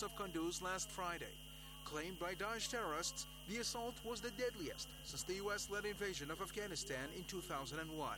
of Kunduz last Friday. Claimed by Daesh terrorists, the assault was the deadliest since the U.S.-led invasion of Afghanistan in 2001.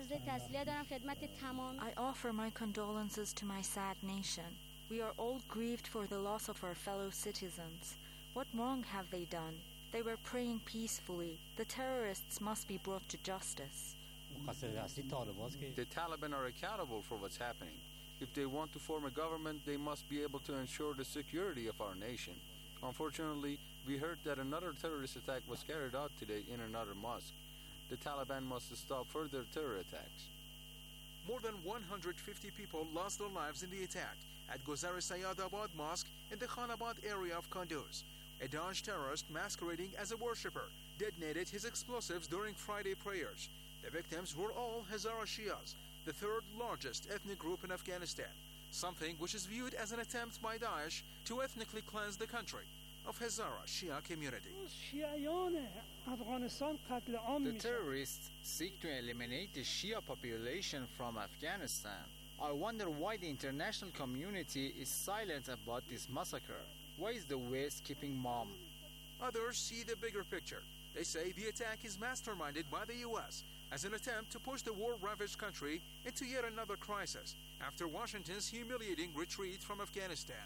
I offer my condolences to my sad nation. We are all grieved for the loss of our fellow citizens. What wrong have they done? They were praying peacefully. The terrorists must be brought to justice. The Taliban are accountable for what's happening. If they want to form a government, they must be able to ensure the security of our nation. Unfortunately, we heard that another terrorist attack was carried out today in another mosque. The Taliban must stop further terror attacks. More than 150 people lost their lives in the attack at Gozar-e Sayyadabad Mosque in the Khanabad area of Kunduz. A Daesh terrorist masquerading as a worshipper detonated his explosives during Friday prayers. The victims were all Hazara Shias, the third largest ethnic group in Afghanistan, something which is viewed as an attempt by Daesh to ethnically cleanse the country of Hazara Shia community. The terrorists seek to eliminate the Shia population from Afghanistan. I wonder why the international community is silent about this massacre. Why is the West keeping mum? Others see the bigger picture. They say the attack is masterminded by the U.S. as an attempt to push the war-ravaged country into yet another crisis after Washington's humiliating retreat from Afghanistan.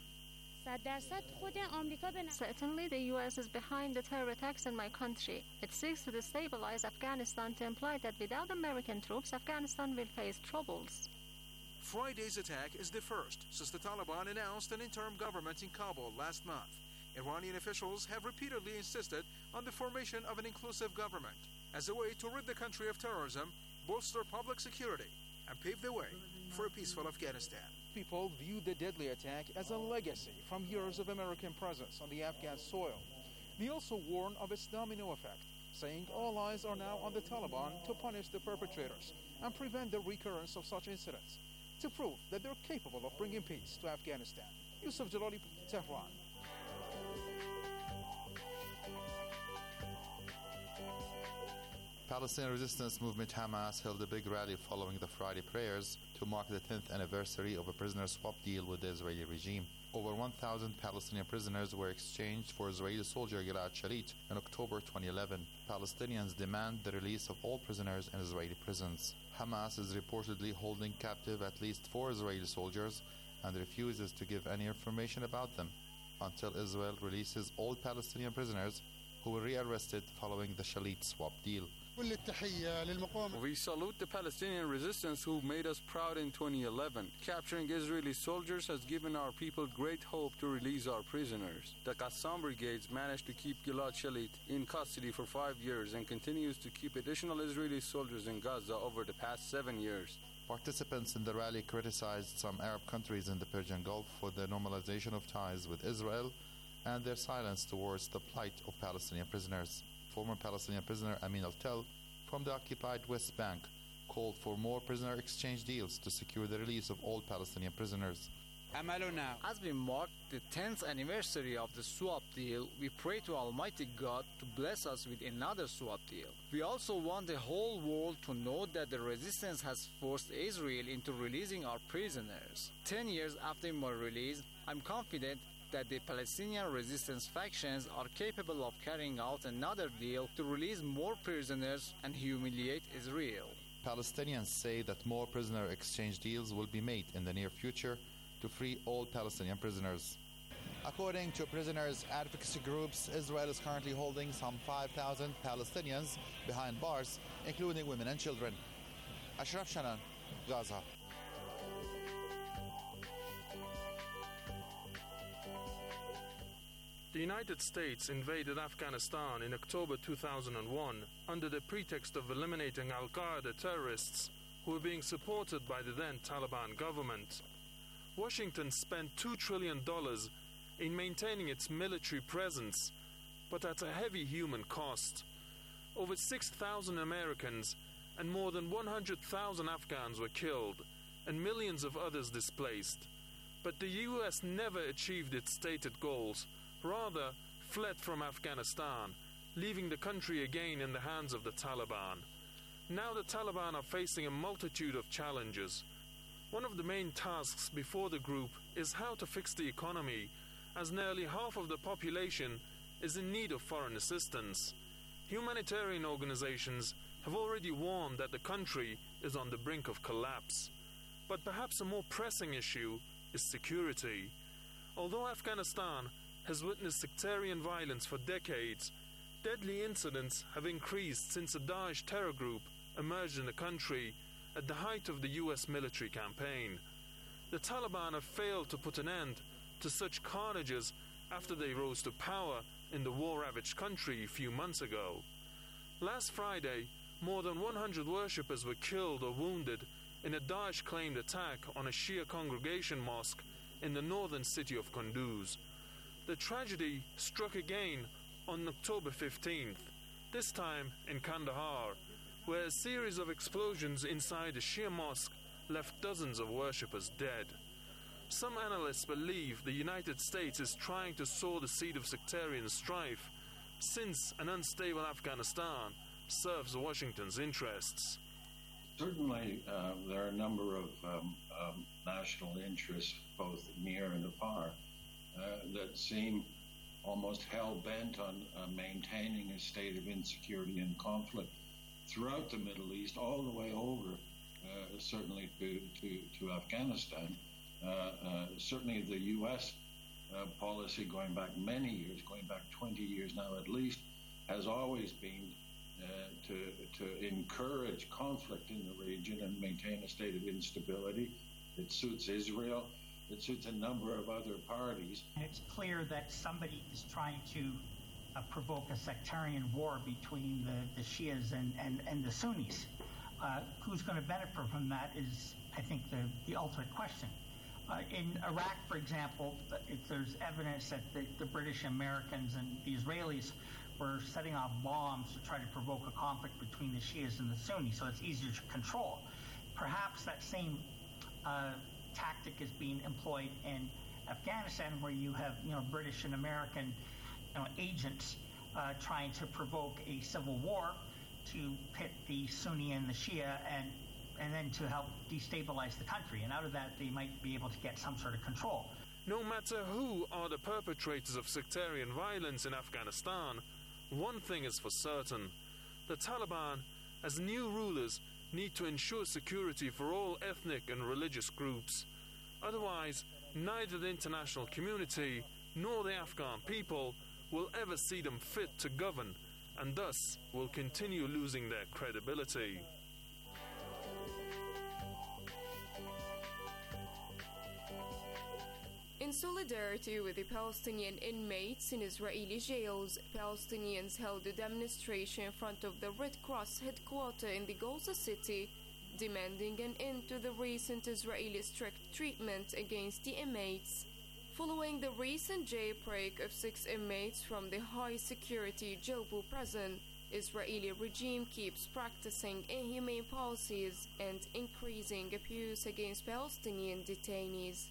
Certainly, the U.S. is behind the terror attacks in my country. It seeks to destabilize Afghanistan to imply that without American troops, Afghanistan will face troubles. Friday's attack is the first since the Taliban announced an interim government in Kabul last month. Iranian officials have repeatedly insisted on the formation of an inclusive government as a way to rid the country of terrorism, bolster public security, and pave the way for a peaceful Afghanistan. People view the deadly attack as a legacy from years of American presence on the Afghan soil. They also warn of its domino effect, saying all eyes are now on the Taliban to punish the perpetrators and prevent the recurrence of such incidents, to prove that they're capable of bringing peace to Afghanistan. Yusuf Jalali, Tehran. Palestinian resistance movement Hamas held a big rally following the Friday prayers to mark the 10th anniversary of a prisoner swap deal with the Israeli regime. Over 1,000 Palestinian prisoners were exchanged for Israeli soldier Gilad Shalit in October 2011. Palestinians demand the release of all prisoners in Israeli prisons. Hamas is reportedly holding captive at least 4 Israeli soldiers and refuses to give any information about them until Israel releases all Palestinian prisoners who were rearrested following the Shalit swap deal. We salute the Palestinian resistance who made us proud in 2011. Capturing Israeli soldiers has given our people great hope to release our prisoners. The Qassam brigades managed to keep Gilad Shalit in custody for 5 years and continues to keep additional Israeli soldiers in Gaza over the past 7 years. Participants in the rally criticized some Arab countries in the Persian Gulf for the normalization of ties with Israel and their silence towards the plight of Palestinian prisoners. Former Palestinian prisoner Amin Al-Tel from the occupied West Bank called for more prisoner exchange deals to secure the release of all Palestinian prisoners. As we mark the 10th anniversary of the swap deal, we pray to Almighty God to bless us with another swap deal. We also want the whole world to know that the resistance has forced Israel into releasing our prisoners. 10 years after my release, I'm confident that the Palestinian resistance factions are capable of carrying out another deal to release more prisoners and humiliate Israel. Palestinians say that more prisoner exchange deals will be made in the near future to free all Palestinian prisoners. According to prisoners' advocacy groups, Israel is currently holding some 5,000 Palestinians behind bars, including women and children. Ashraf Shanan, Gaza. The United States invaded Afghanistan in October 2001 under the pretext of eliminating al-Qaeda terrorists who were being supported by the then Taliban government. Washington spent $2 trillion in maintaining its military presence, but at a heavy human cost. Over 6,000 Americans and more than 100,000 Afghans were killed and millions of others displaced. But the U.S. never achieved its stated goals, rather fled from Afghanistan, leaving the country again in the hands of the Taliban. Now the Taliban are facing a multitude of challenges. One of the main tasks before the group is how to fix the economy as nearly half of the population is in need of foreign assistance. Humanitarian organizations have already warned that the country is on the brink of collapse. But perhaps a more pressing issue is security. Although Afghanistan has witnessed sectarian violence for decades, deadly incidents have increased since a Daesh terror group emerged in the country at the height of the US military campaign. The Taliban have failed to put an end to such carnages after they rose to power in the war-ravaged country a few months ago. Last Friday, more than 100 worshippers were killed or wounded in a Daesh-claimed attack on a Shia congregation mosque in the northern city of Kunduz. The tragedy struck again on October 15th, this time in Kandahar, where a series of explosions inside a Shia mosque left dozens of worshippers dead. Some analysts believe the United States is trying to sow the seed of sectarian strife, since an unstable Afghanistan serves Washington's interests. Certainly, there are a number of national interests, both near and afar, that seem almost hell-bent on maintaining a state of insecurity and conflict throughout the Middle East, all the way over, certainly to Afghanistan. Certainly the U.S. Policy going back many years, going back 20 years now at least, has always been to encourage conflict in the region and maintain a state of instability. It suits Israel. It suits a number of other parties. It's clear that somebody is trying to provoke a sectarian war between the Shias and the Sunnis. Who's going to benefit from that is, I think, the ultimate question. In Iraq, for example, there's evidence that the British, Americans, and the Israelis were setting off bombs to try to provoke a conflict between the Shias and the Sunnis, so it's easier to control. Perhaps that same tactic is being employed in Afghanistan, where you have British and American agents trying to provoke a civil war to pit the Sunni and the Shia and then to help destabilize the country. And out of that, they might be able to get some sort of control. No matter who are the perpetrators of sectarian violence in Afghanistan, one thing is for certain. The Taliban, as new rulers, need to ensure security for all ethnic and religious groups. Otherwise, neither the international community nor the Afghan people will ever see them fit to govern, and thus will continue losing their credibility. In solidarity with the Palestinian inmates in Israeli jails, Palestinians held a demonstration in front of the Red Cross headquarters in the Gaza City, demanding an end to the recent Israeli strict treatment against the inmates. Following the recent jailbreak of 6 inmates from the high-security Jobu prison, Israeli regime keeps practicing inhumane policies and increasing abuse against Palestinian detainees.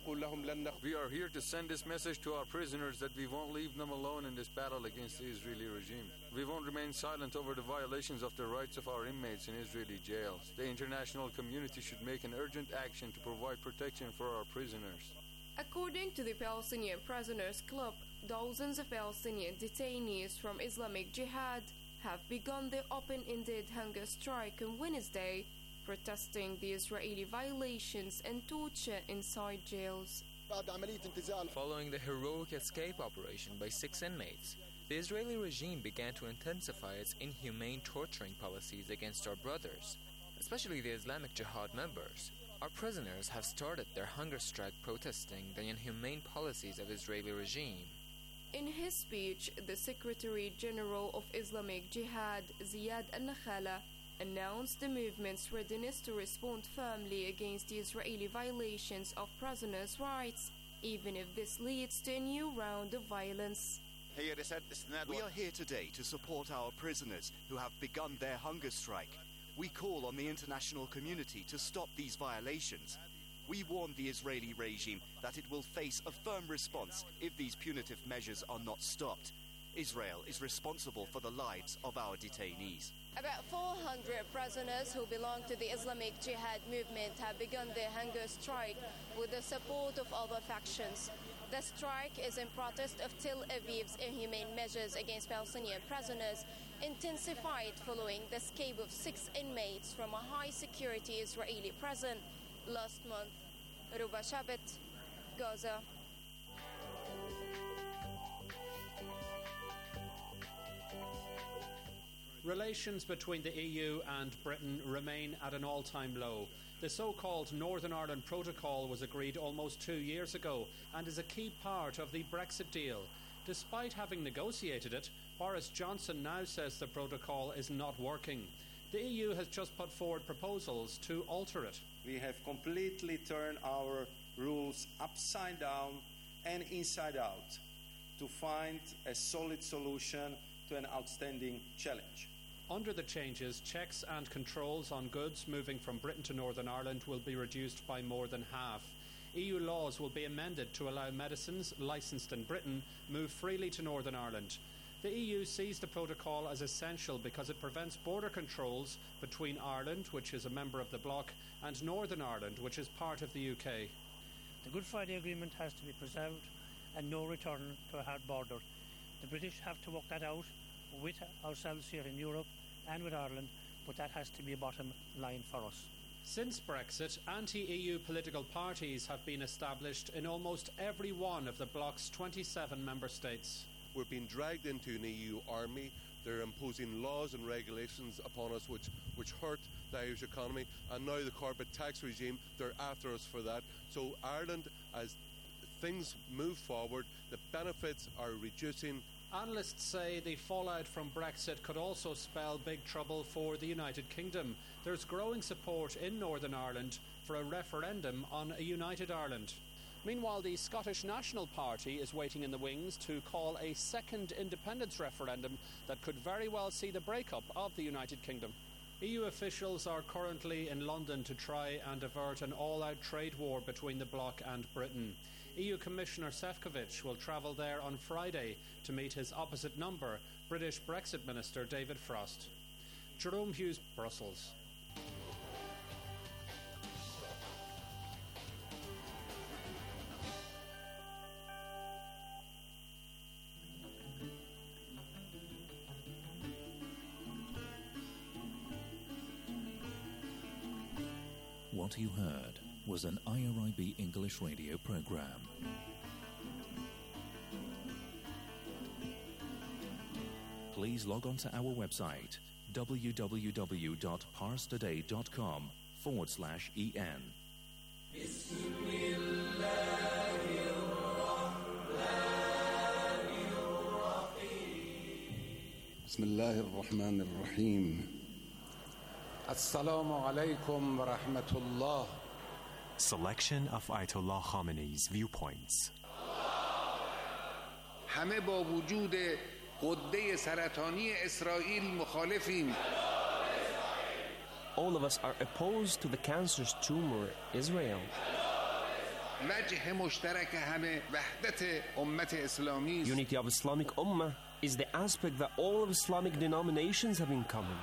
We are here to send this message to our prisoners that we won't leave them alone in this battle against the Israeli regime. We won't remain silent over the violations of the rights of our inmates in Israeli jails. The international community should make an urgent action to provide protection for our prisoners. According to the Palestinian Prisoners Club, dozens of Palestinian detainees from Islamic Jihad have begun their open-ended hunger strike on Wednesday, protesting the Israeli violations and torture inside jails. Following the heroic escape operation by 6 inmates, the Israeli regime began to intensify its inhumane torturing policies against our brothers, especially the Islamic Jihad members. Our prisoners have started their hunger strike protesting the inhumane policies of the Israeli regime. In his speech, the Secretary General of Islamic Jihad, Ziad al-Nakhala, announced the movement's readiness to respond firmly against the Israeli violations of prisoners' rights, even if this leads to a new round of violence. We are here today to support our prisoners who have begun their hunger strike. We call on the international community to stop these violations. We warn the Israeli regime that it will face a firm response if these punitive measures are not stopped. Israel is responsible for the lives of our detainees. About 400 prisoners who belong to the Islamic Jihad movement have begun their hunger strike with the support of other factions. The strike is in protest of Tel Aviv's inhumane measures against Palestinian prisoners, intensified following the escape of 6 inmates from a high-security Israeli prison last month. Ruba Shabbat, Gaza. Relations between the EU and Britain remain at an all-time low. The so-called Northern Ireland Protocol was agreed almost 2 years ago and is a key part of the Brexit deal. Despite having negotiated it, Boris Johnson now says the protocol is not working. The EU has just put forward proposals to alter it. We have completely turned our rules upside down and inside out to find a solid solution to an outstanding challenge. Under the changes, checks and controls on goods moving from Britain to Northern Ireland will be reduced by more than half. EU laws will be amended to allow medicines licensed in Britain move freely to Northern Ireland. The EU sees the protocol as essential because it prevents border controls between Ireland, which is a member of the bloc, and Northern Ireland, which is part of the UK. The Good Friday Agreement has to be preserved and no return to a hard border. The British have to work that out with ourselves here in Europe and with Ireland, but that has to be a bottom line for us. Since Brexit, anti-EU political parties have been established in almost every one of the bloc's 27 member states. We're being dragged into an EU army. They're imposing laws and regulations upon us which hurt the Irish economy, and now the corporate tax regime, they're after us for that. So Ireland, as things move forward, the benefits are reducing. Analysts say the fallout from Brexit could also spell big trouble for the United Kingdom. There's growing support in Northern Ireland for a referendum on a united Ireland. Meanwhile, the Scottish National Party is waiting in the wings to call a second independence referendum that could very well see the breakup of the United Kingdom. EU officials are currently in London to try and avert an all-out trade war between the bloc and Britain. EU Commissioner Šefčovič will travel there on Friday to meet his opposite number, British Brexit Minister David Frost. Jerome Hughes, Brussels. What you heard was an IRIB English radio program. Please log on to our website www.parstoday.com/en. بسم الله الرحمن الرحيم. Assalamu alaikum wa rahmatullah. Selection of Ayatollah Khamenei's viewpoints. همه با وجود غده سرطانی اسرائیل مخالفیم. All of us are opposed to the cancerous tumor Israel. وجه مشترک همه وحدت امت اسلامی. Unity of Islamic Ummah is the aspect that all of Islamic denominations have in common.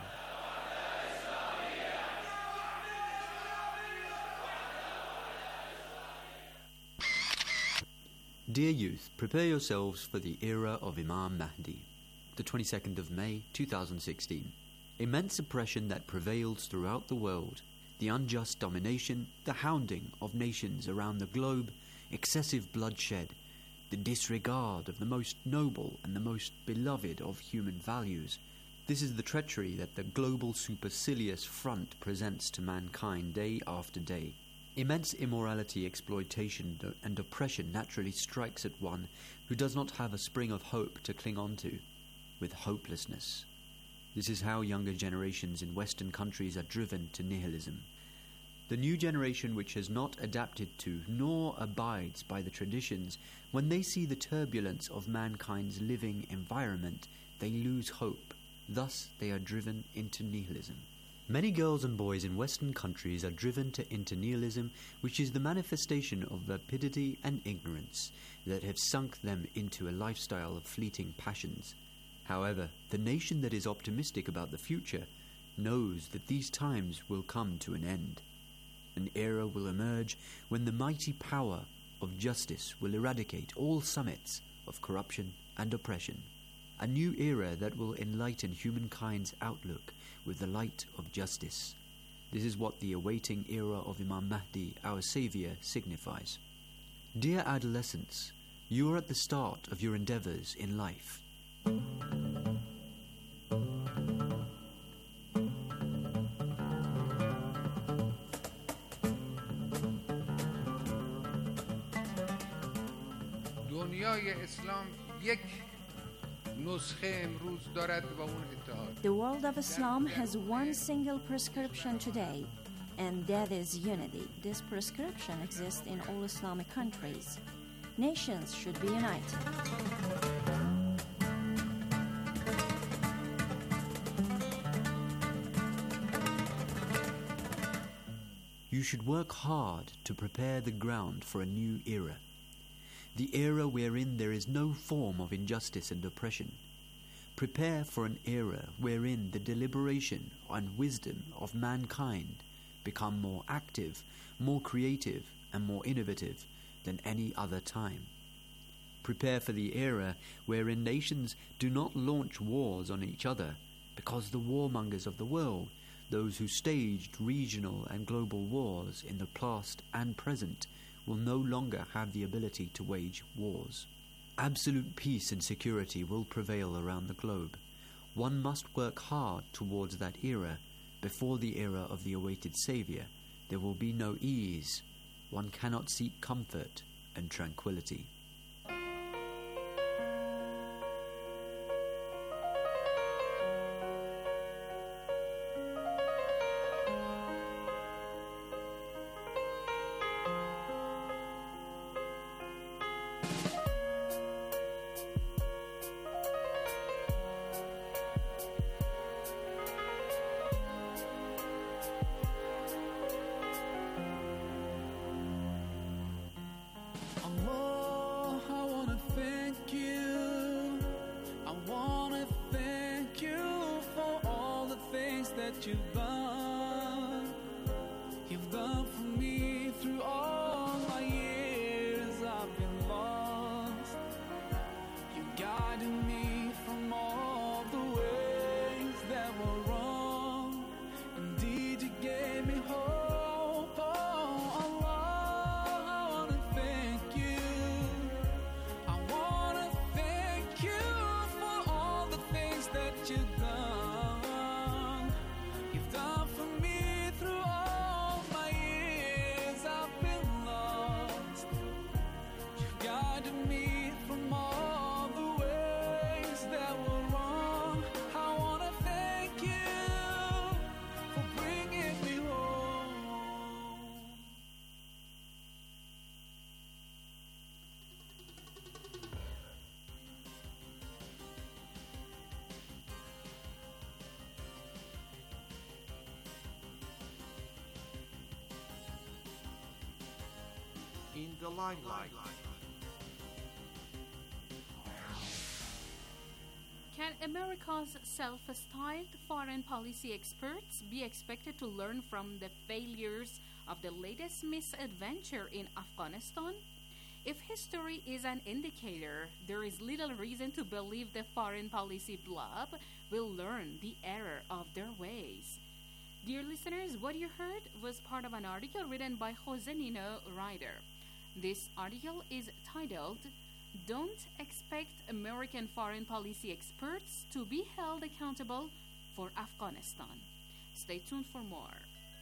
Dear youth, prepare yourselves for the era of Imam Mahdi. The 22nd of May, 2016. Immense oppression that prevails throughout the world, the unjust domination, the hounding of nations around the globe, excessive bloodshed, the disregard of the most noble and the most beloved of human values. This is the treachery that the global supercilious front presents to mankind day after day. Immense immorality, exploitation, and oppression naturally strikes at one who does not have a spring of hope to cling on to, with hopelessness. This is how younger generations in Western countries are driven to nihilism. The new generation which has not adapted to nor abides by the traditions, when they see the turbulence of mankind's living environment, they lose hope. Thus they are driven into nihilism. Many girls and boys in Western countries are driven into nihilism, which is the manifestation of vapidity and ignorance that have sunk them into a lifestyle of fleeting passions. However, the nation that is optimistic about the future knows that these times will come to an end. An era will emerge when the mighty power of justice will eradicate all summits of corruption and oppression. A new era that will enlighten humankind's outlook with the light of justice. This is what the awaiting era of Imam Mahdi, our Saviour, signifies. Dear adolescents, you are at the start of your endeavours in life. دنیای اسلام یک نسخه امروز دارد و اون اتحاد. The world of Islam has one single prescription today, and that is unity. This prescription exists in all Islamic countries. Nations should be united. You should work hard to prepare the ground for a new era. The era wherein there is no form of injustice and oppression. Prepare for an era wherein the deliberation and wisdom of mankind become more active, more creative, and more innovative than any other time. Prepare for the era wherein nations do not launch wars on each other, because the warmongers of the world, those who staged regional and global wars in the past and present, will no longer have the ability to wage wars. Absolute peace and security will prevail around the globe. One must work hard towards that era. Before the era of the awaited Saviour, there will be no ease. One cannot seek comfort and tranquility. You've done for me through all my years. I've been lost. You guided me from all the ways that were wrong. Indeed, you gave me hope. Oh, Allah, I wanna thank you. I wanna thank you for all the things that you've done. Done for me through all my years. I've been lost. You've guided me from all the ways that were wrong. I wanna thank you for bringing me home. In the limelight. Can America's self-styled foreign policy experts be expected to learn from the failures of the latest misadventure in Afghanistan? If history is an indicator, there is little reason to believe the foreign policy blob will learn the error of their ways. Dear listeners, what you heard was part of an article written by Jose Nino Ryder. This article is titled, "Don't Expect American Foreign Policy Experts to be Held Accountable for Afghanistan." Stay tuned for more.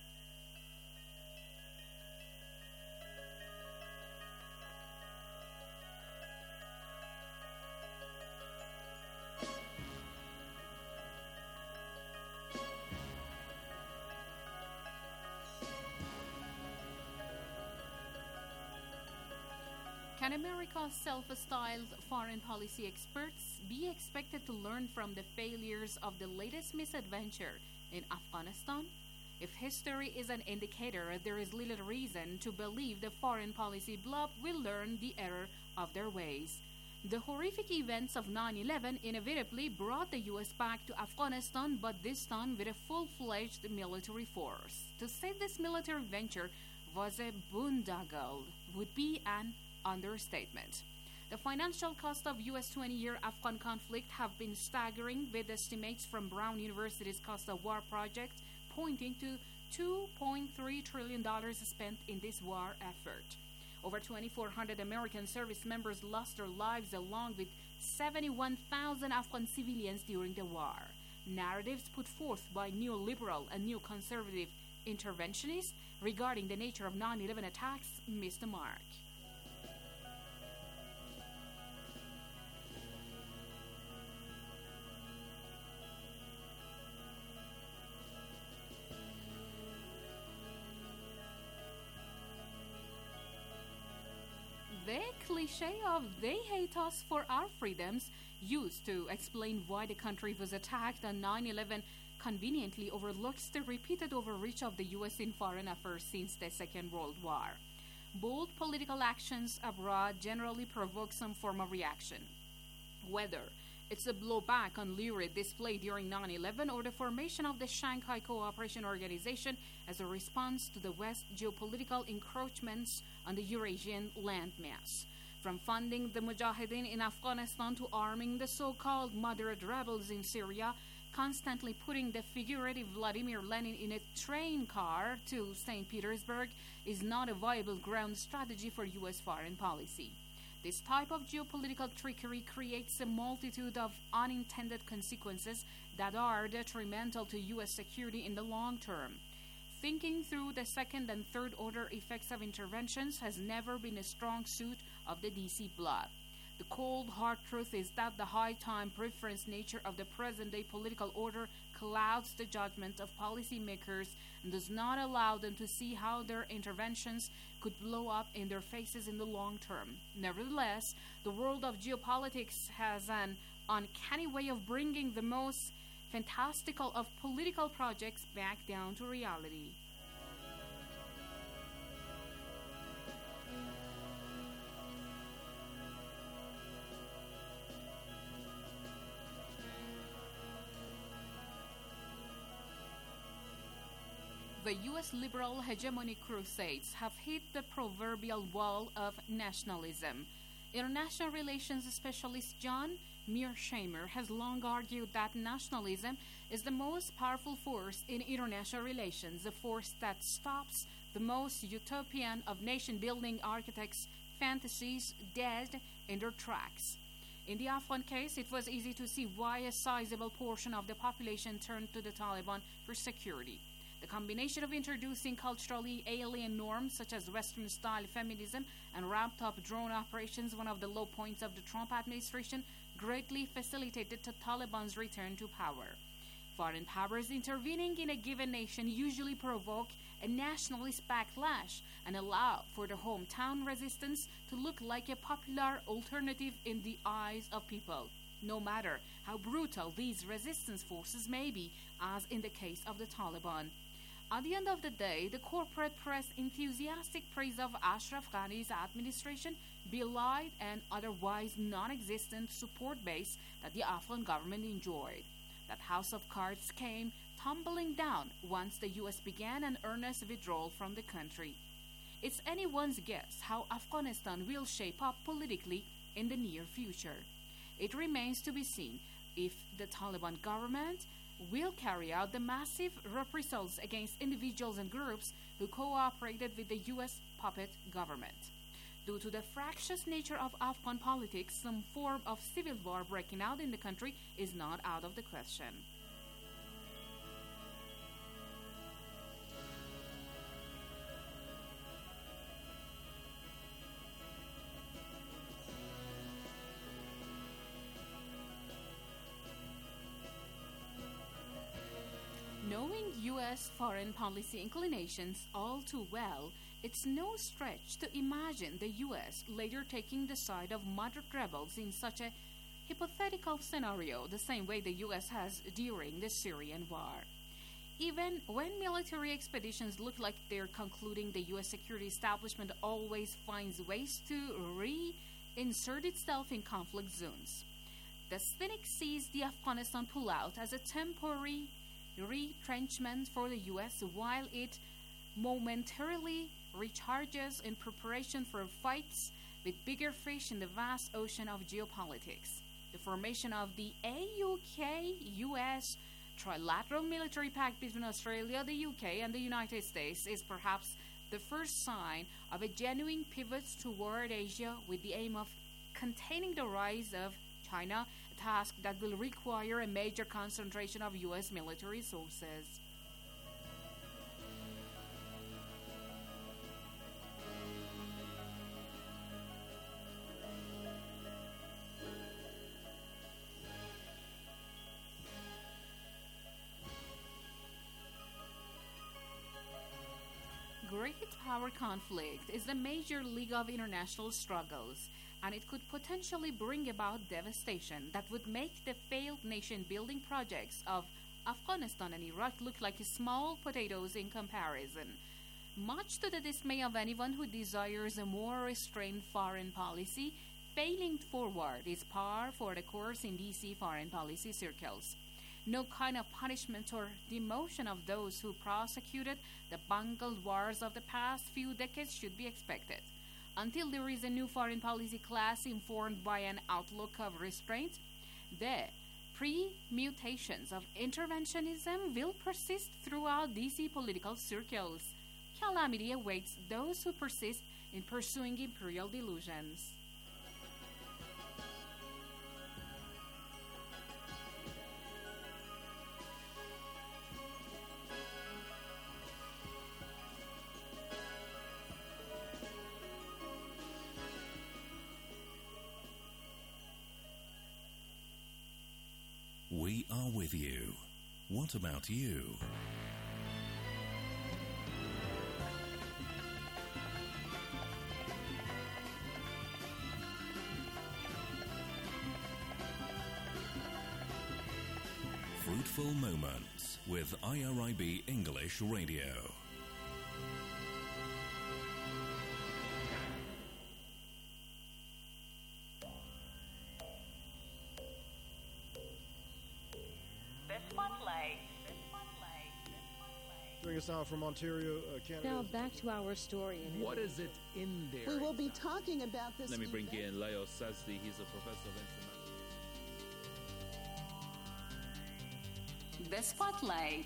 Can America's self-styled foreign policy experts be expected to learn from the failures of the latest misadventure in Afghanistan? If history is an indicator, there is little reason to believe the foreign policy blob will learn the error of their ways. The horrific events of 9/11 inevitably brought the U.S. back to Afghanistan, but this time with a full-fledged military force. To save this military venture was a boondoggle, would be an understatement. The financial cost of U.S. 20-year Afghan conflict have been staggering, with estimates from Brown University's Cost of War project pointing to $2.3 trillion spent in this war effort. Over 2,400 American service members lost their lives, along with 71,000 Afghan civilians during the war. Narratives put forth by neoliberal and neoconservative interventionists regarding the nature of 9/11 attacks missed the mark. The cliche of "they hate us for our freedoms" used to explain why the country was attacked on 9/11 conveniently overlooks the repeated overreach of the U.S. in foreign affairs since the Second World War. Bold political actions abroad generally provoke some form of reaction. Whether it's a blowback on lurid display during 9/11 or the formation of the Shanghai Cooperation Organization as a response to the West's geopolitical encroachments on the Eurasian landmass. From funding the Mujahideen in Afghanistan to arming the so-called moderate rebels in Syria, constantly putting the figurative Vladimir Lenin in a train car to St. Petersburg is not a viable ground strategy for U.S. foreign policy. This type of geopolitical trickery creates a multitude of unintended consequences that are detrimental to U.S. security in the long term. Thinking through the second and third order effects of interventions has never been a strong suit of the D.C. bloc. The cold, hard truth is that the high-time preference nature of the present-day political order clouds the judgment of policymakers and does not allow them to see how their interventions could blow up in their faces in the long term. Nevertheless, the world of geopolitics has an uncanny way of bringing the most fantastical of political projects back down to reality. The U.S. liberal hegemonic crusades have hit the proverbial wall of nationalism. International relations specialist John Mearsheimer has long argued that nationalism is the most powerful force in international relations, a force that stops the most utopian of nation-building architects' fantasies dead in their tracks. In the Afghan case, it was easy to see why a sizable portion of the population turned to the Taliban for security. The combination of introducing culturally alien norms such as Western-style feminism and ramped-up drone operations, one of the low points of the Trump administration, greatly facilitated the Taliban's return to power. Foreign powers intervening in a given nation usually provoke a nationalist backlash and allow for the hometown resistance to look like a popular alternative in the eyes of people, no matter how brutal these resistance forces may be, as in the case of the Taliban. At the end of the day, the corporate press enthusiastic praise of Ashraf Ghani's administration belied an otherwise non-existent support base that the Afghan government enjoyed. That house of cards came tumbling down once the U.S. began an earnest withdrawal from the country. It's anyone's guess how Afghanistan will shape up politically in the near future. It remains to be seen if the Taliban government will carry out the massive reprisals against individuals and groups who cooperated with the U.S. puppet government. Due to the fractious nature of Afghan politics, some form of civil war breaking out in the country is not out of the question. Knowing U.S. foreign policy inclinations all too well, it's no stretch to imagine the U.S. later taking the side of moderate rebels in such a hypothetical scenario, the same way the U.S. has during the Syrian war. Even when military expeditions look like they're concluding, the U.S. security establishment always finds ways to reinsert itself in conflict zones. The cynic sees the Afghanistan pullout as a temporary retrenchment for the U.S. while it momentarily recharges in preparation for fights with bigger fish in the vast ocean of geopolitics. The formation of the AUK-US trilateral military pact between Australia, the UK, and the United States is perhaps the first sign of a genuine pivot toward Asia with the aim of containing the rise of China, a task that will require a major concentration of US military resources. Great power conflict is the major league of international struggles, and it could potentially bring about devastation that would make the failed nation-building projects of Afghanistan and Iraq look like small potatoes in comparison. Much to the dismay of anyone who desires a more restrained foreign policy, failing forward is par for the course in DC foreign policy circles. No kind of punishment or demotion of those who prosecuted the bungled wars of the past few decades should be expected. Until there is a new foreign policy class informed by an outlook of restraint, the pre-mutations of interventionism will persist throughout DC political circles. Calamity awaits those who persist in pursuing imperial delusions. We are with you. What about you? Fruitful Moments with IRIB English Radio. Joining us now from Ontario, Canada. Now back to our story. What is it in there? We will be talking about this. Let me bring in Leo Sazdi. He's a professor of international. The Spotlight.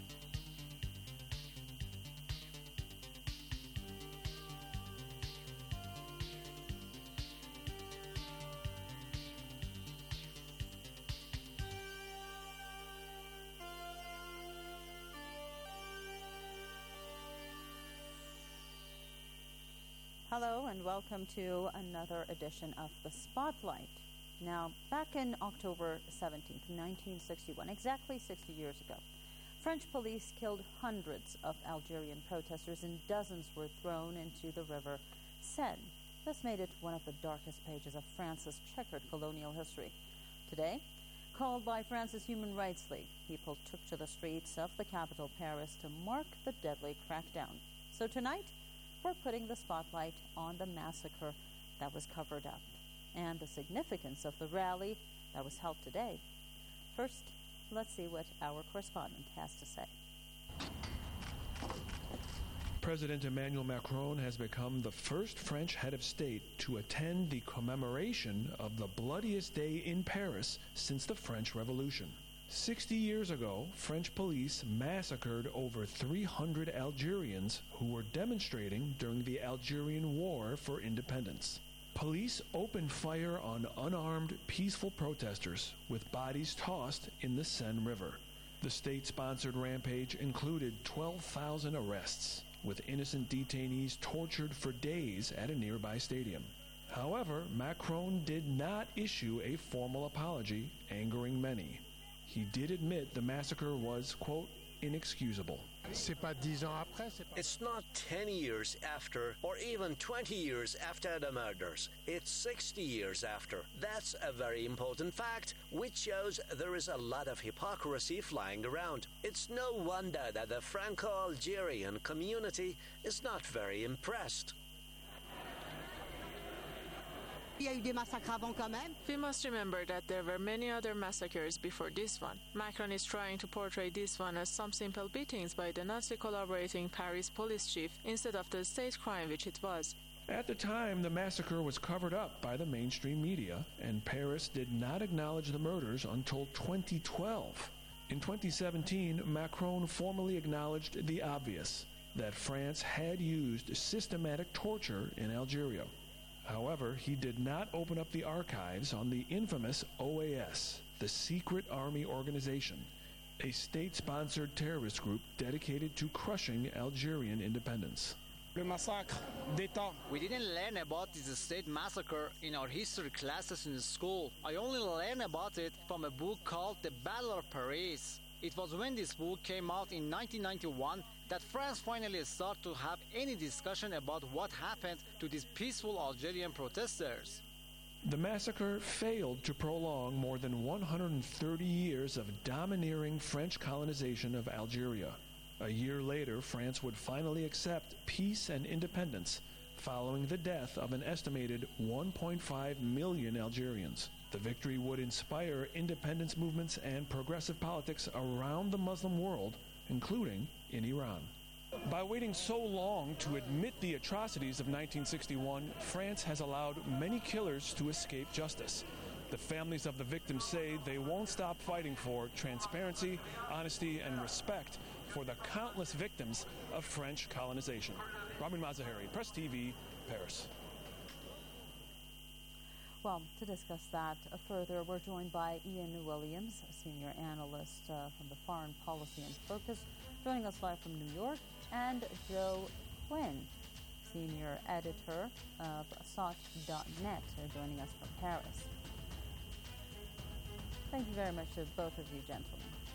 Hello and welcome to another edition of The Spotlight. Now, back in October 17th, 1961, exactly 60 years ago, French police killed hundreds of Algerian protesters and dozens were thrown into the river Seine. This made it one of the darkest pages of France's checkered colonial history. Today, called by France's Human Rights League, people took to the streets of the capital, Paris, to mark the deadly crackdown. So tonight, we're putting the spotlight on the massacre that was covered up and the significance of the rally that was held today. First, let's see what our correspondent has to say. President Emmanuel Macron has become the first French head of state to attend the commemoration of the bloodiest day in Paris since the French Revolution. 60 years ago, French police massacred over 300 Algerians who were demonstrating during the Algerian War for Independence. Police opened fire on unarmed, peaceful protesters, with bodies tossed in the Seine River. The state-sponsored rampage included 12,000 arrests, with innocent detainees tortured for days at a nearby stadium. However, Macron did not issue a formal apology, angering many. He did admit the massacre was, quote, inexcusable. It's not 10 years after, or even 20 years after the murders. It's 60 years after. That's a very important fact, which shows there is a lot of hypocrisy flying around. It's no wonder that the Franco-Algerian community is not very impressed. We must remember that there were many other massacres before this one. Macron is trying to portray this one as some simple beatings by the Nazi collaborating Paris police chief instead of the state crime which it was. At the time, the massacre was covered up by the mainstream media, and Paris did not acknowledge the murders until 2012. In 2017, Macron formally acknowledged the obvious, that France had used systematic torture in Algeria. However, he did not open up the archives on the infamous OAS, the Secret Army Organization, a state-sponsored terrorist group dedicated to crushing Algerian independence. We didn't learn about this state massacre in our history classes in school. I only learned about it from a book called The Battle of Paris. It was when this book came out in 1991 that France finally started to have any discussion about what happened to these peaceful Algerian protesters. The massacre failed to prolong more than 130 years of domineering French colonization of Algeria. A year later, France would finally accept peace and independence, following the death of an estimated 1.5 million Algerians. The victory would inspire independence movements and progressive politics around the Muslim world, including in Iran. By waiting so long to admit the atrocities of 1961, France has allowed many killers to escape justice. The families of the victims say they won't stop fighting for transparency, honesty, and respect for the countless victims of French colonization. Ramin Mazaheri, Press TV, Paris. Well, to discuss that further, we're joined by Ian Williams, a senior analyst from the Foreign Policy in Focus, joining us live from New York, and Joe Quinn, senior editor of SOT.net, joining us from Paris. Thank you very much to both of you, gentlemen.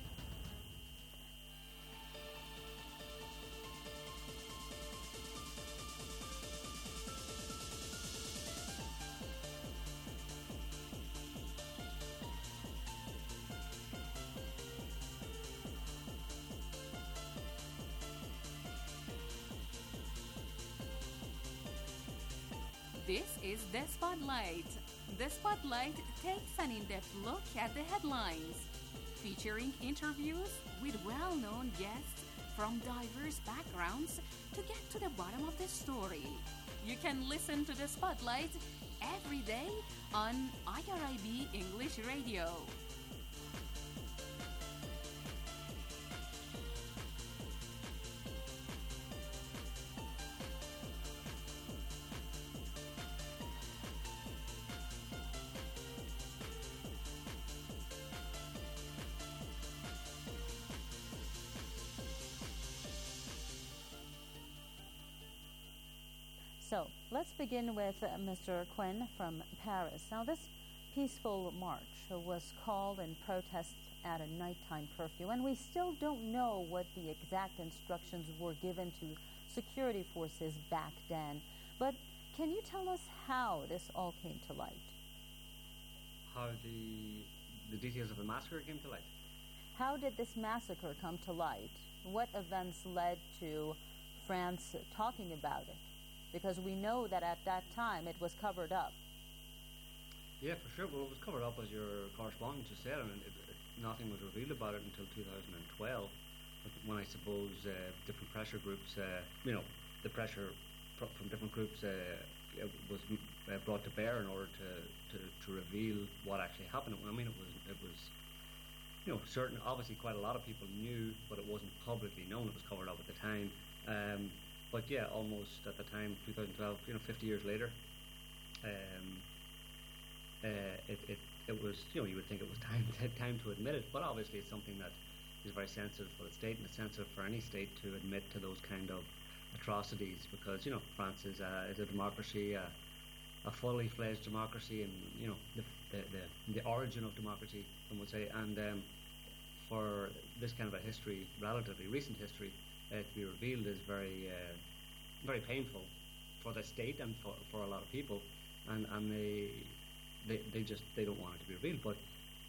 This is The Spotlight. The Spotlight takes an in-depth look at the headlines, featuring interviews with well-known guests from diverse backgrounds to get to the bottom of the story. You can listen to The Spotlight every day on IRIB English Radio. So let's begin with Mr. Quinn from Paris. Now, this peaceful march was called in protest at a nighttime curfew, and we still don't know what the exact instructions were given to security forces back then. But can you tell us how this all came to light? How the details of the massacre came to light? How did this massacre come to light? What events led to France talking about it? Because we know that at that time it was covered up. Yeah, for sure. Well, it was covered up, as your correspondent just said, and nothing was revealed about it until 2012, when I suppose different pressure groups, the pressure from different groups was brought to bear in order to reveal what actually happened. I mean, it was certain, obviously quite a lot of people knew, but it wasn't publicly known. It was covered up at the time. But yeah, almost at the time, 2012, 50 years later, it was, you would think it was time to admit it, but obviously it's something that is very sensitive for the state, and it's sensitive for any state to admit to those kind of atrocities, because France is a democracy, a fully fledged democracy, and the origin of democracy, some would say, and for this kind of a history, relatively recent history, to be revealed is very very painful for the state and for a lot of people, and they don't want it to be revealed. But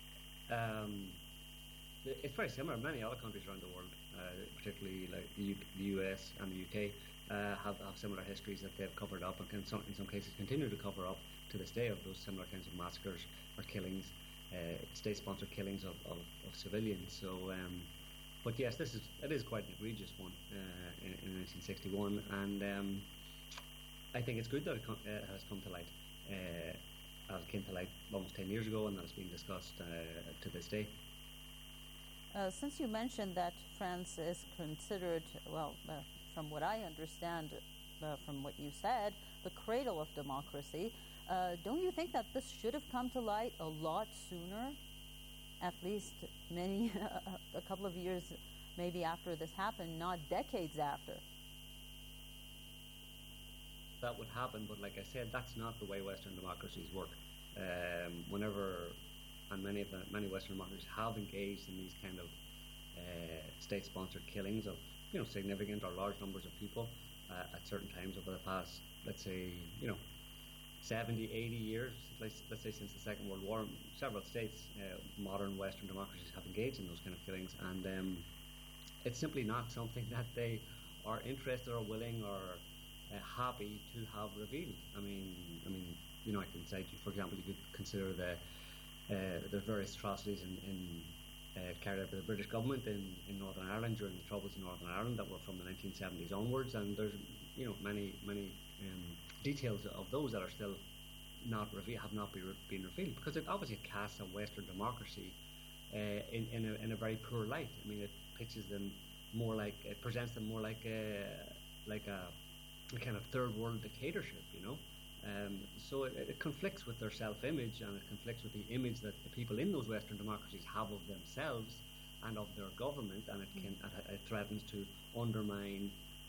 it's very similar. Many other countries around the world, particularly like the US and the UK, have similar histories that they've covered up, and in some cases continue to cover up to this day, of those similar kinds of massacres or killings, state-sponsored killings of civilians. So. But yes, it is quite an egregious one in 1961, and I think it's good that it has come to light. As it came to light almost 10 years ago, and that it's being discussed to this day. Since you mentioned that France is considered, from what I understand, from what you said, the cradle of democracy, don't you think that this should have come to light a lot sooner? At least a couple of years maybe after this happened, not decades after. That would happen, but like I said, that's not the way Western democracies work. Many Western democracies have engaged in these kind of state-sponsored killings of significant or large numbers of people at certain times over the past, let's say, 70, 80 years, let's say since the Second World War. Several states, modern Western democracies, have engaged in those kind of killings, and it's simply not something that they are interested or willing or happy to have revealed. I can say, for example, you could consider the various atrocities carried out by the British government in Northern Ireland during the Troubles in Northern Ireland that were from the 1970s onwards, and there's many details of those that are still have not been revealed, because it obviously casts a Western democracy in a very poor light. I mean, it pitches them more like, it presents them more like a kind of third world dictatorship, so it conflicts with their self-image, and it conflicts with the image that the people in those Western democracies have of themselves and of their government, and it threatens to undermine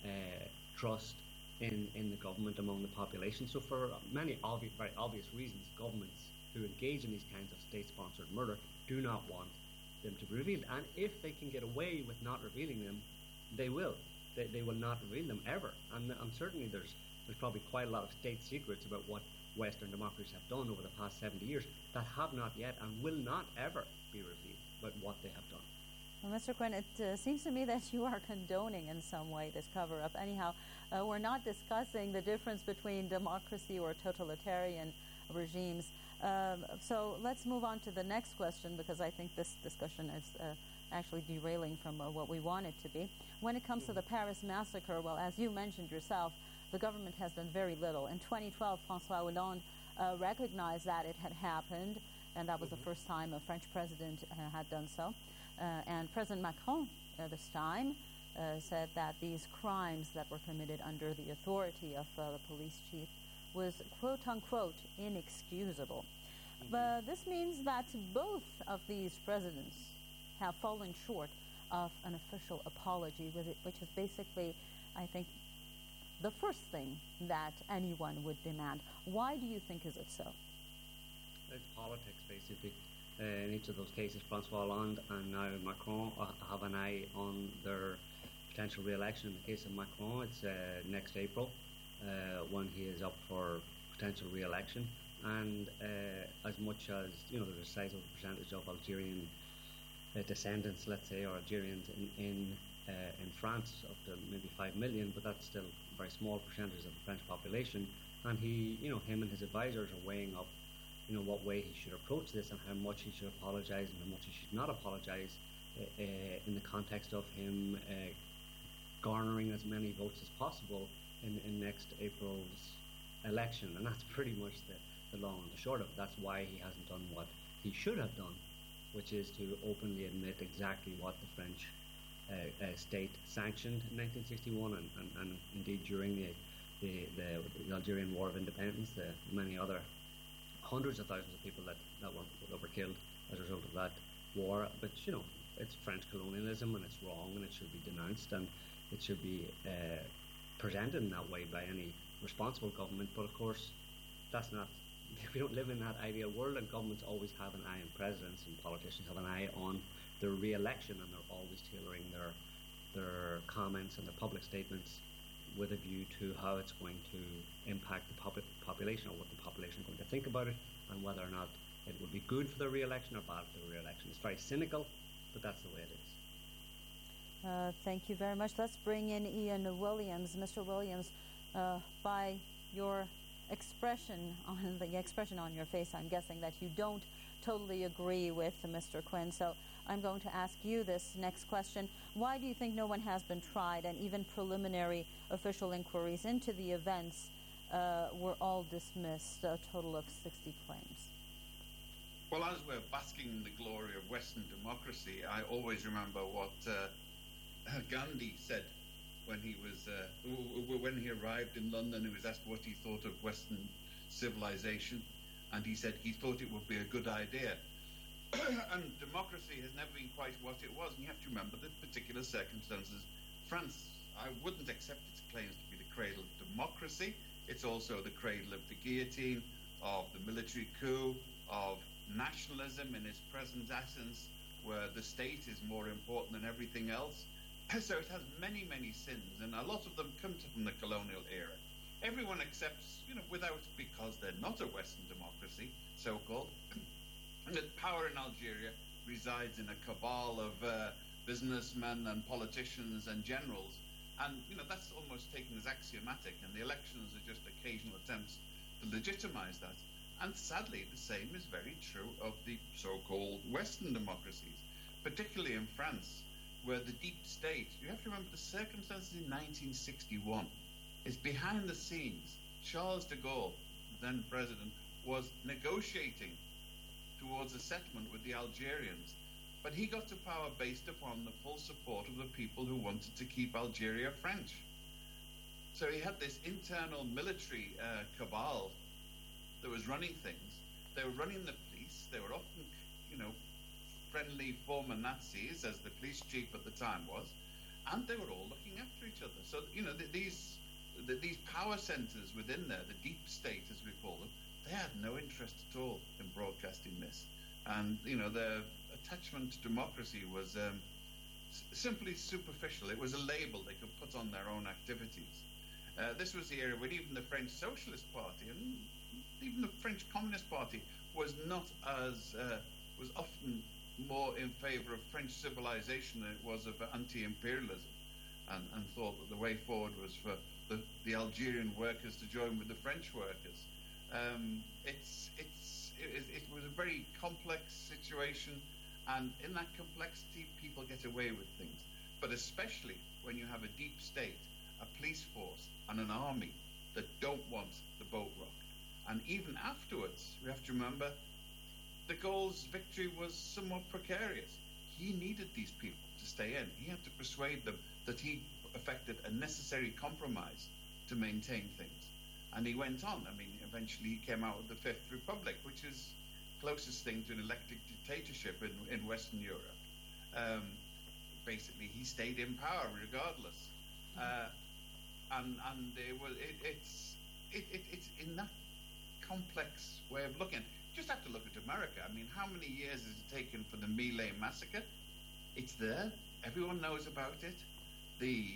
trust in the government among the population. So for many very obvious reasons, governments who engage in these kinds of state-sponsored murder do not want them to be revealed, and if they can get away with not revealing them, they will. They will not reveal them ever, and certainly there's probably quite a lot of state secrets about what Western democracies have done over the past 70 years that have not yet and will not ever be revealed about what they have done. Well, Mr. Quinn, it seems to me that you are condoning in some way this cover-up. Anyhow, we're not discussing the difference between democracy or totalitarian regimes. So let's move on to the next question, because I think this discussion is actually derailing from what we want it to be. When it comes to the Paris massacre, well, as you mentioned yourself, the government has done very little. In 2012, François Hollande recognized that it had happened, and that was the first time a French president had done so. And President Macron, this time, said that these crimes that were committed under the authority of the police chief was, quote-unquote, inexcusable. But this means that both of these presidents have fallen short of an official apology, which is basically, I think, the first thing that anyone would demand. Why do you think is it so? It's politics, basically. In each of those cases, François Hollande and now Macron have an eye on their potential re-election. In the case of Macron, it's next April when he is up for potential re-election. And as much as, there's a sizable percentage of Algerian descendants, let's say, or Algerians in France, up to maybe 5 million, but that's still a very small percentage of the French population. And him and his advisors are weighing up, what way he should approach this and how much he should apologise and how much he should not apologise in the context of him garnering as many votes as possible in next April's election. And that's pretty much the long and the short of it. That's why he hasn't done what he should have done, which is to openly admit exactly what the French state sanctioned in 1961 and indeed during the Algerian War of Independence, the many other hundreds of thousands of people that were killed as a result of that war. But it's French colonialism, and it's wrong, and it should be denounced, and it should be presented in that way by any responsible government. But of course, that's not. We don't live in that ideal world, and governments always have an eye, and presidents and politicians have an eye on their re-election, and they're always tailoring their comments and their public statements with a view to how it's going to impact the population, or what the population are going to think about it, and whether or not it would be good for their re-election or bad for their re-election. It's very cynical, but that's the way it is. Thank you very much. Let's bring in Ian Williams. Mr. Williams, by your expression on your face, I'm guessing that you don't totally agree with Mr. Quinn. So I'm going to ask you this next question. Why do you think no one has been tried, and even preliminary official inquiries into the events were all dismissed, a total of 60 claims. Well, as we're basking in the glory of Western democracy, I always remember what Gandhi said when he was when he arrived in London. He was asked what he thought of Western civilization, and he said he thought it would be a good idea. And democracy has never been quite what it was, and you have to remember the particular circumstances. France, I wouldn't accept its claims to be the cradle of democracy. It's also the cradle of the guillotine, of the military coup, of nationalism in its present essence, where the state is more important than everything else. So it has many, many sins, and a lot of them come from the colonial era. Everyone accepts, because they're not a Western democracy, so-called, that power in Algeria resides in a cabal of businessmen and politicians and generals, and that's almost taken as axiomatic, and the elections are just occasional attempts to legitimize that. And sadly, the same is very true of the so-called Western democracies, particularly in France, where the deep state, you have to remember the circumstances in 1961, is behind the scenes. Charles de Gaulle, then president, was negotiating towards a settlement with the Algerians, but he got to power based upon the full support of the people who wanted to keep Algeria French. So he had this internal military cabal that was running things. They were running the police. They were often, friendly former Nazis, as the police chief at the time was, and they were all looking after each other. So, these power centers within there, the deep state, as we call them, they had no interest at all in broadcasting this. And, their attachment to democracy was simply superficial. It was a label they could put on their own activities. This was the era when even the French Socialist Party and even the French Communist Party was not as was often more in favor of French civilization than it was of anti-imperialism, and thought that the way forward was for the Algerian workers to join with the French workers. It was a very complex situation, and in that complexity, people get away with things. But especially when you have a deep state, a police force, and an army that don't want the boat rocked. And even afterwards, we have to remember, de Gaulle's victory was somewhat precarious. He needed these people to stay in. He had to persuade them that he effected a necessary compromise to maintain things. And he went on. Eventually he came out with the Fifth Republic, which is the closest thing to an elected dictatorship in Western Europe. Basically, he stayed in power regardless. And it's in that complex way of looking. Just have to look at America. How many years has it taken for the My Lai massacre? It's there. Everyone knows about it. The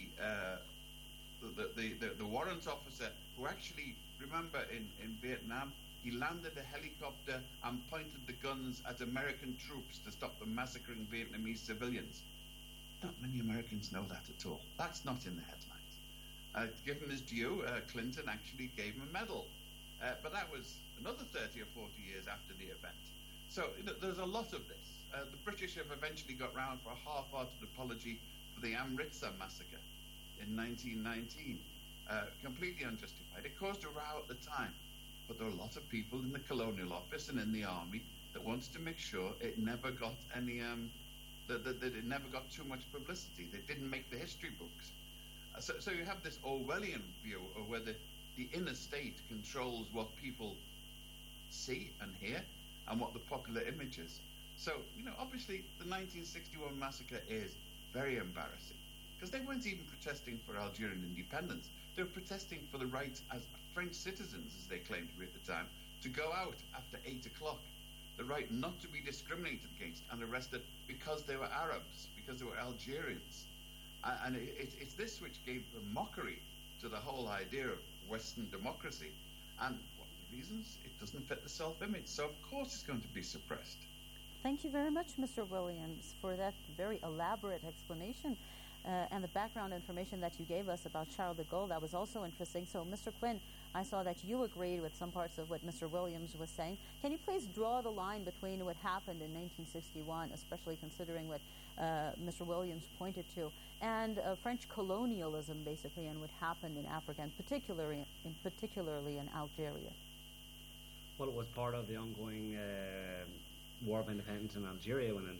warrant officer who actually, remember in Vietnam, he landed a helicopter and pointed the guns at American troops to stop them massacring Vietnamese civilians. Not many Americans know that at all. That's not in the headlines. Given his due, Clinton actually gave him a medal. But that was another 30 or 40 years after the event. So there's a lot of this. The British have eventually got round for a half-hearted apology for the Amritsar massacre in 1919. Completely unjustified. It caused a row at the time. But there were a lot of people in the Colonial Office and in the army that wanted to make sure it never got any, that it never got too much publicity. They didn't make the history books. So you have this Orwellian view of where the inner state controls what people see and hear and what the popular image is. So, obviously the 1961 massacre is very embarrassing because they weren't even protesting for Algerian independence. They were protesting for the right as French citizens, as they claimed to be at the time, to go out after 8 o'clock, the right not to be discriminated against and arrested because they were Arabs, because they were Algerians. And it's this which gave a mockery to the whole idea of Western democracy. And one of the reasons, it doesn't fit the self-image. So, of course, it's going to be suppressed. Thank you very much, Mr. Williams, for that very elaborate explanation. and the background information that you gave us about Charles de Gaulle, that was also interesting. So, Mr. Quinn, I saw that you agreed with some parts of what Mr. Williams was saying. Can you please draw the line between what happened in 1961, especially considering what Mr. Williams pointed to, and French colonialism, basically, and what happened in Africa, and particularly in Algeria? Well, it was part of the ongoing War of Independence in Algeria when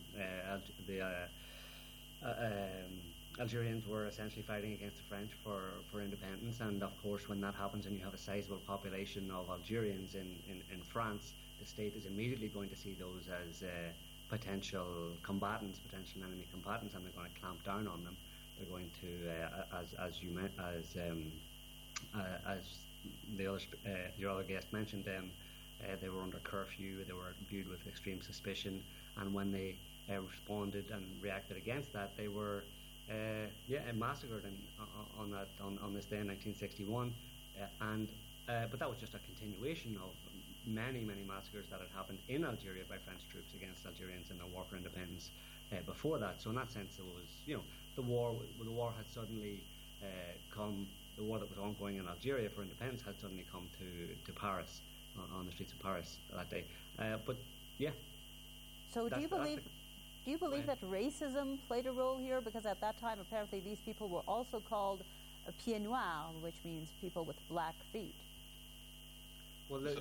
Algerians were essentially fighting against the French for independence, and of course when that happens and you have a sizable population of Algerians in France, the state is immediately going to see those as potential combatants, potential enemy combatants, and they're going to clamp down on them. They're going to, as your other guest mentioned, they were under curfew, they were viewed with extreme suspicion, and when they responded and reacted against that, they were massacred on this day in 1961, but that was just a continuation of many massacres that had happened in Algeria by French troops against Algerians in the War for Independence before that. So in that sense, it was, the war had suddenly come. The war that was ongoing in Algeria for independence had suddenly come to Paris, on the streets of Paris that day. So do you believe that racism played a role here? Because at that time, apparently, these people were also called pieds noirs, which means people with black feet. Well, the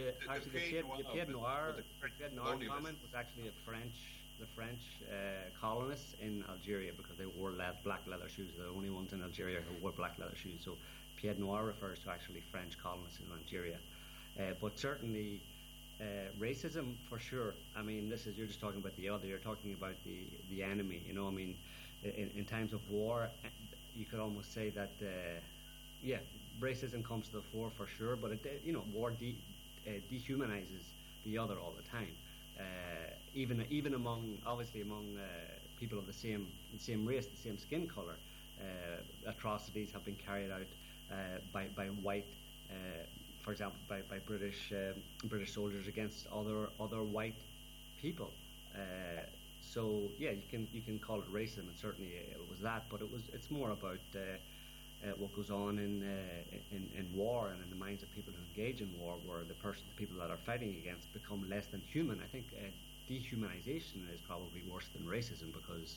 pied noir comment was actually the French colonists in Algeria, because they wore black leather shoes. They're the only ones in Algeria who wore black leather shoes. So pied noir refers to actually French colonists in Algeria. But certainly racism, for sure. I mean, you're just talking about the other. You're talking about the enemy. I mean, in times of war, you could almost say that racism comes to the fore for sure. But war dehumanizes the other all the time. Even among people of the same race, the same skin color, atrocities have been carried out by white. For example, by British soldiers against other white people. So you can call it racism, and certainly it was that. But it's more about what goes on in war and in the minds of people who engage in war, where the people that are fighting against become less than human. I think dehumanization is probably worse than racism, because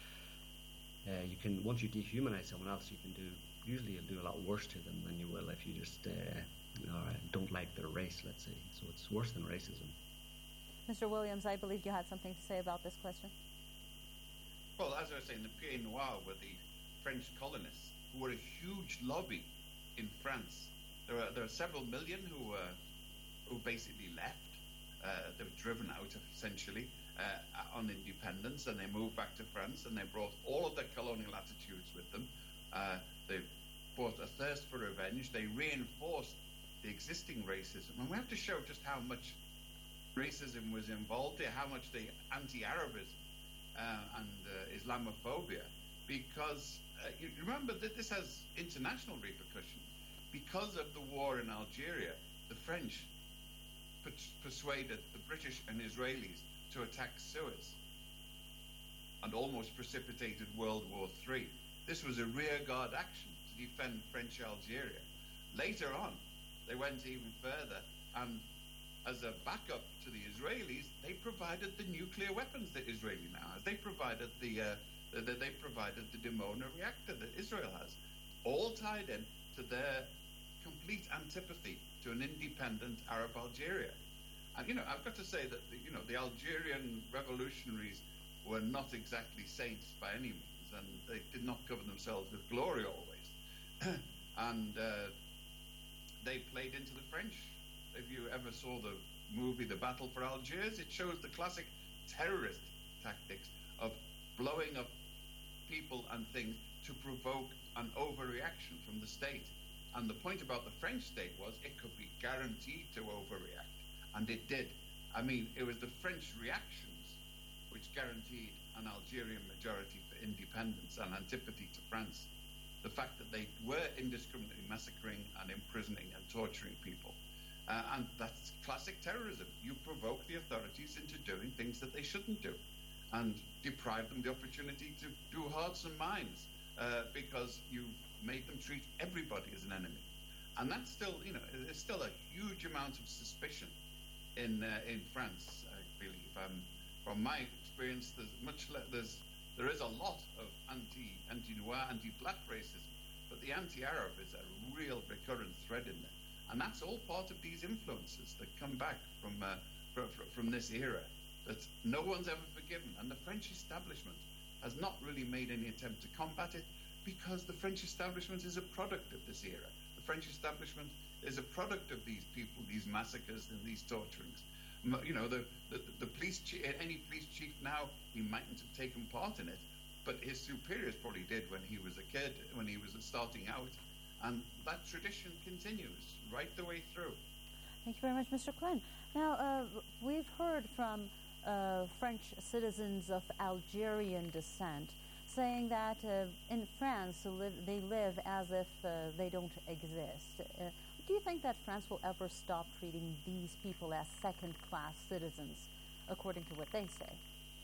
once you dehumanize someone else, you'll do a lot worse to them than you will if you just don't like their race, let's say. So it's worse than racism. Mr. Williams, I believe you had something to say about this question. Well, as I was saying, the pieds noirs were the French colonists who were a huge lobby in France. There are several million who basically left. They were driven out, essentially, on independence, and they moved back to France, and they brought all of their colonial attitudes with them. They brought a thirst for revenge. They reinforced the existing racism. And we have to show just how much racism was involved here, how much the anti-Arabism and Islamophobia, because you remember that this has international repercussions. Because of the war in Algeria, the French persuaded the British and Israelis to attack Suez and almost precipitated World War III. This was a rearguard action to defend French Algeria. Later on, they went even further, and as a backup to the Israelis, they provided the nuclear weapons that Israel now has. They provided the Dimona reactor that Israel has, all tied in to their complete antipathy to an independent Arab Algeria. And I've got to say that the Algerian revolutionaries were not exactly saints by any means, and they did not cover themselves with glory always. And they played into the French. If you ever saw the movie The Battle for Algiers, it shows the classic terrorist tactics of blowing up people and things to provoke an overreaction from the state. And the point about the French state was it could be guaranteed to overreact. And it did. I mean, it was the French reactions which guaranteed an Algerian majority for independence and antipathy to France. The fact that they were indiscriminately massacring and imprisoning and torturing people. And that's classic terrorism. You provoke the authorities into doing things that they shouldn't do. and deprive them the opportunity to do hearts and minds because you've made them treat everybody as an enemy. And that's still, there's still a huge amount of suspicion in France, I believe. From my experience, there is a lot of anti-noir, anti-black racism, but the anti-Arab is a real recurrent thread in there. And that's all part of these influences that come back from this era that no one's ever forgiven. And the French establishment has not really made any attempt to combat it because the French establishment is a product of this era. The French establishment is a product of these people, these massacres and these torturings. The police chief, any police chief now, he mightn't have taken part in it, but his superiors probably did when he was a kid, when he was starting out. And that tradition continues right the way through. Thank you very much, Mr. Quinn. Now, we've heard from French citizens of Algerian descent saying that in France they live as if they don't exist. Do you think that France will ever stop treating these people as second-class citizens, according to what they say?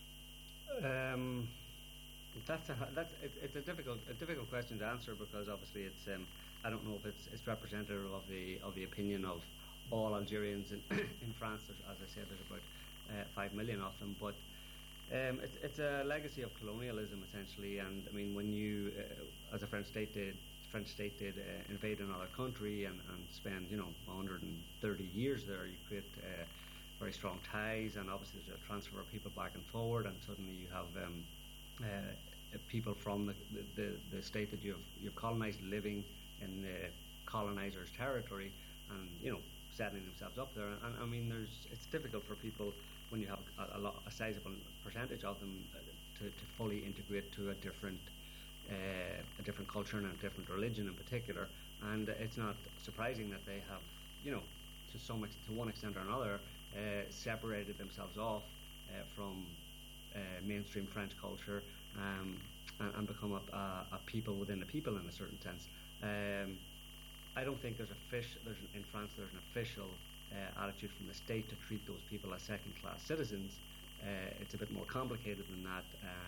It's a difficult question to answer because obviously it's I don't know if it's representative of the opinion of all Algerians in France. As I said, there's about 5 million of them, but it's a legacy of colonialism essentially. And I mean, when you, as the French state did invade another country and spend 130 years there, you create very strong ties, and obviously there's a transfer of people back and forward, and suddenly you have people from the state that you've colonized living in the colonizer's territory, and settling themselves up there. And I mean, it's difficult for people when you have a sizable percentage of them to fully integrate to a different culture and a different religion in particular. And it's not surprising that they have, to one extent or another, separated themselves off from mainstream French culture and become a people within a people in a certain sense. I don't think in France there's an official attitude from the state to treat those people as second-class citizens. It's a bit more complicated than that,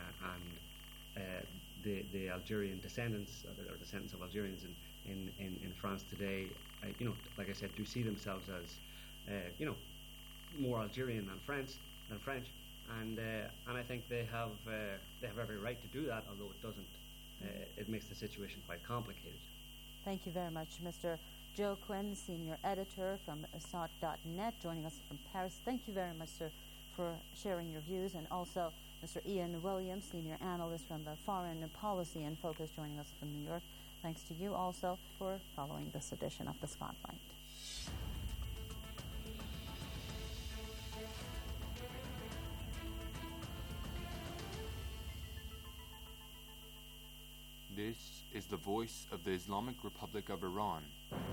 and the Algerian descendants, or descendants of Algerians in France today, like I said, do see themselves as more Algerian than French, and I think they have every right to do that, although it doesn't. It makes the situation quite complicated. Thank you very much, Mr. Joe Quinn, Senior Editor from Assad.net, joining us from Paris. Thank you very much, sir, for sharing your views, and also Mr. Ian Williams, Senior Analyst from the Foreign Policy in Focus, joining us from New York. Thanks to you also for following this edition of The Spotlight. This is the voice of the Islamic Republic of Iran.